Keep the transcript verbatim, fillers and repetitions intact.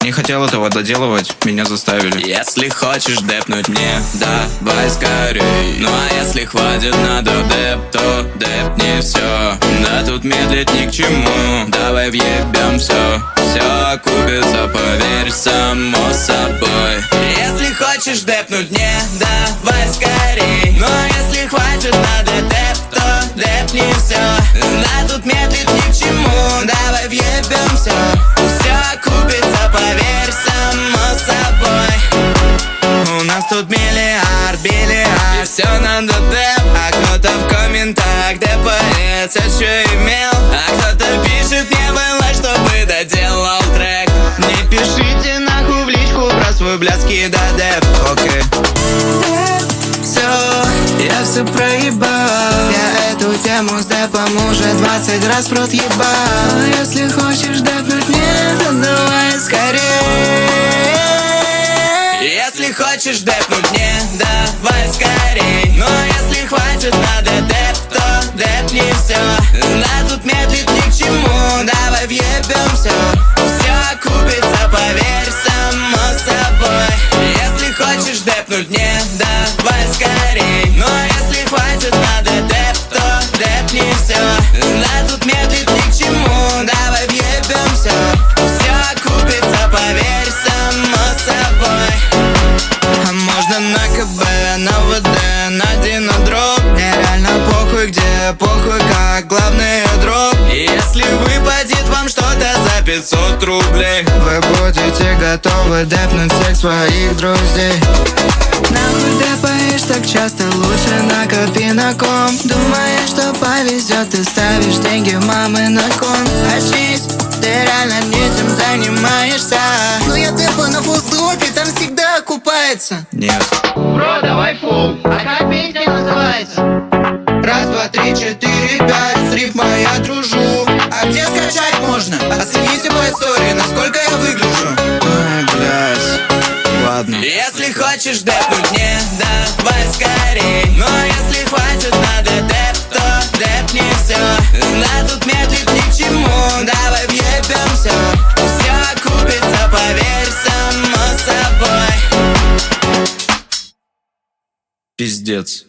не хотел этого доделывать, меня заставили. Если хочешь депнуть мне, давай скорей. Ну а если хватит надо деп, то депни все. Да тут медлить ни к чему, давай въебем все. Все окупится, поверь, само собой. Если хочешь депнуть мне, давай скорей. Ну а если хватит надо деп, то депни все. Да тут медлить ни к чему, давай въебем все. Все окупится, поверь, само собой. У нас тут миллиард, бильярд, и все надо деп. А кто-то в комментах депает все, что имел. А кто-то пишет, не было, чтобы доделал трек. Не пишите нахуй в личку про свой блядский да деп. Окей. Все, я все проебал. Я эту тему с депом уже двадцать раз в рот ебал. Но если хочешь депнуть мне, то давай скорее. Если хочешь депнуть мне, давай скорей. Но если хватит надо деп, то депни все. Да тут медлить ни к чему, давай въебем все. Все окупится, поверь, само собой. Если хочешь депнуть мне, давай скорей. Но если хватит надо деп, то депни все. Да тут медлить ни к чему, давай въебем все. Все окупится, поверь, само собой. А можно на КБ, на ВД, на динодроп. Мне реально похуй где, похуй как, главное дроп. И если выпадет вам что-то за пятьсот рублей, вы будете готовы депнуть всех своих друзей. Нахуй депаешь так часто, лучше накопи на ком. Думаешь, что повезет, ты ставишь деньги мамы на кон. Очнись, ты реально этим занимаешься. Но я депаю на фулл-стопе, там всегда окупается. Нет. Бро, давай фул, а как песня называется? Раз, два, три, четыре, пять, с рифмой я дружу. А где скачать можно? Оцените по истории, насколько я выгляжу. Ай, блядь. Ладно. Если хочешь депнуть мне, давай скорей. Но если хватит надо деп, то депни все. Да тут медлить ни к чему, давай въебем все. Все окупится, поверь, само собой. Пиздец.